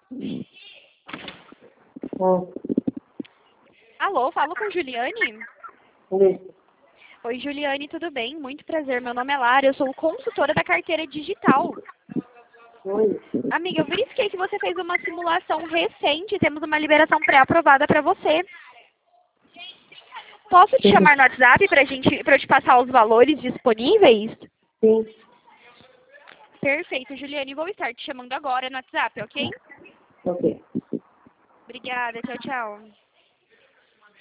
Oi. Alô, falo com Juliane? Isso. Oi, Juliane, tudo bem? Muito prazer. Meu nome é Lara, eu sou consultora da carteira digital. Oi. Amiga, eu verifiquei que você fez uma simulação recente, temos uma liberação pré-aprovada para você. Posso te Sim. chamar no WhatsApp para eu te passar os valores disponíveis? Sim. Perfeito, Juliane. Vou estar te chamando agora no WhatsApp, ok? Ok. Obrigada. Tchau, tchau.